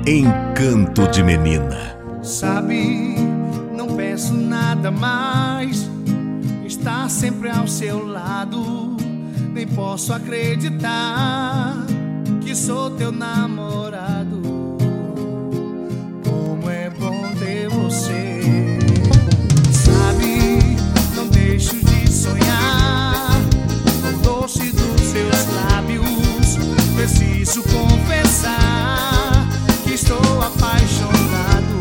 Encanto de Menina. Sabe, não peço nada mais, estar sempre ao seu lado. Nem posso acreditar que sou teu namorado. Como é bom ter você. Sabe, não deixo de sonhar no doce dos seus lábios. Preciso confessar que estou apaixonado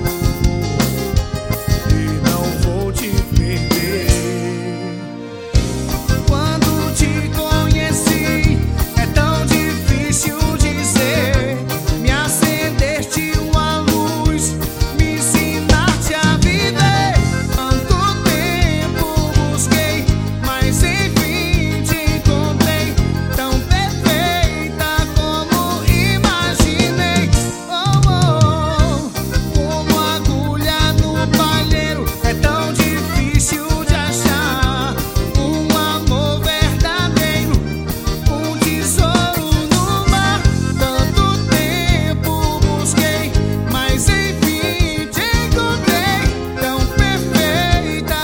e não vou te perder. Quando te conheci, é tão difícil dizer. Me acendeste uma luz, me ensinaste a viver. Tanto tempo busquei, mas enfim te encontrei. Tão perfeita como imaginei. Oh, oh, como agulha no palheiro. É tão difícil de achar um amor verdadeiro, um tesouro no mar. Tanto tempo busquei, mas enfim te encontrei. Tão perfeita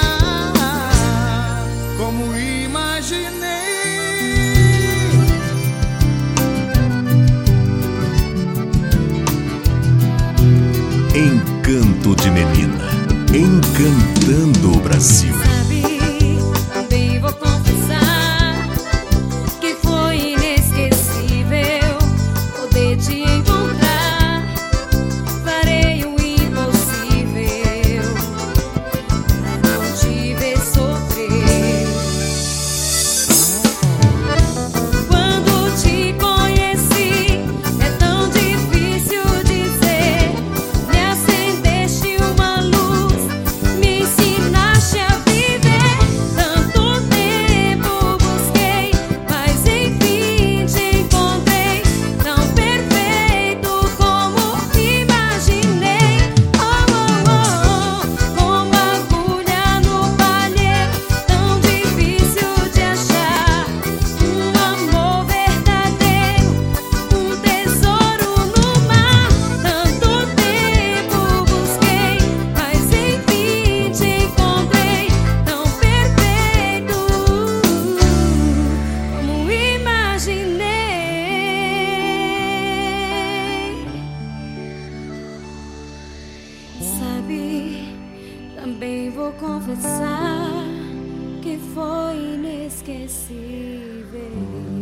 como imaginei. Encanto de Menina. Encantando o Brasil. Sabe, também vou confessar que foi inesquecível poder te encontrar. Farei o impossível pra não te ver sofrer. Quando te conheci, é tão difícil dizer. Me acendeste uma luz, me ensinaste a viver. Tanto tempo busquei, mas enfim te encontrei. Tão perfeito como imaginei. Oh, oh, oh, como agulha no palheiro. Tão difícil de achar um amor verdadeiro, um tesouro no mar. Tanto tempo busquei, mas enfim te encontrei. Tão perfeito como imaginei. Sabe, também vou confessar que foi inesquecível.